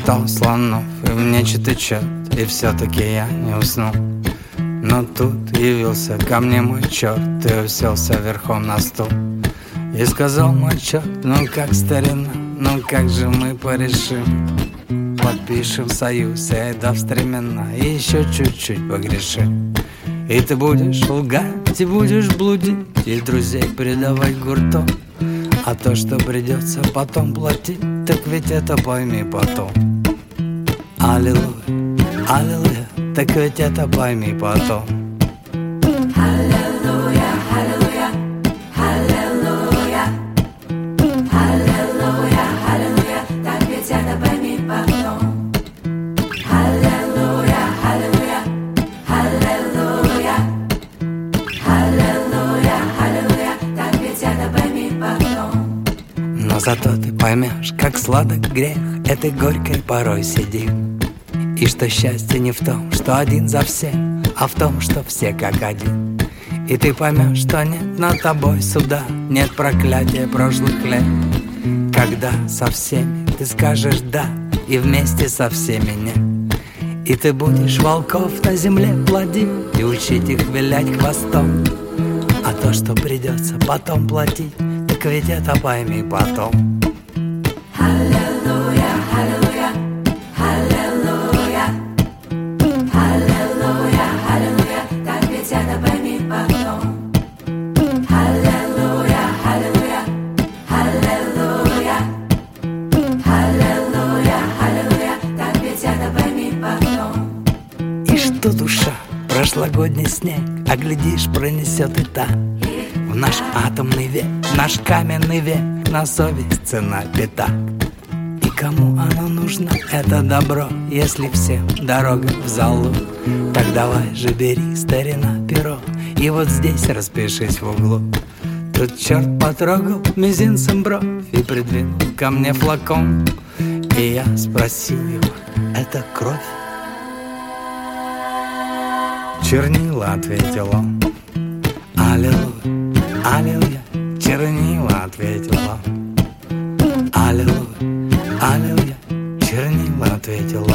насчитал слонов, и в нечи течет, и все-таки я не уснул. Но тут явился ко мне мой черт и уселся верхом на стул. И сказал мой черт: ну как, старина, ну как же мы порешим? Подпишем союз, да в стремена, и еще чуть-чуть погрешим. И ты будешь лгать, и будешь блудить, и друзей предавать гуртом. А то, что придется потом платить, так ведь это пойми потом. Аллилуйя, аллилуйя, так ведь это пойми потом. Аллилуйя, аллилуйя, аллилуйя, аллилуйя, аллилуйя, так ведь это пойми потом. Аллилуйя, аллилуйя, аллилуйя, аллилуйя, аллилуйя, так ведь это пойми потом. Но зато ты поймешь, как сладок грех этой горькой порой сидит. И что счастье не в том, что один за всех, а в том, что все как один. И ты поймешь, что нет над тобой суда, нет проклятия прошлых лет. Когда со всеми ты скажешь «да», и вместе со всеми «нет». И ты будешь волков на земле плодить и учить их вилять хвостом. А то, что придется потом платить, так ведь это пойми потом. Аллилуйя, аллилуйя, аллилуйя, аллилуйя, аллилуйя, так ведь это пойми потом. Аллилуйя, аллилуйя, аллилуйя, аллилуйя, аллилуйя, так ведь это пойми потом. И что душа, прошлогодний снег, а глядишь, пронесет и так. В наш атомный век, наш каменный век, на совесть цена пятак. И кому оно нужно, это добро, если всем дорога в залу? Так давай же бери, старина, перо, и вот здесь распишись в углу. Тут черт потрогал мизинцем бровь и придвинул ко мне флакон. И я спросил его: это кровь? Чернила, ответил он. Аллилуйя, аллилуйя, чернила, ответил он. Аллилуйя, аллилуйя, чернила, ответил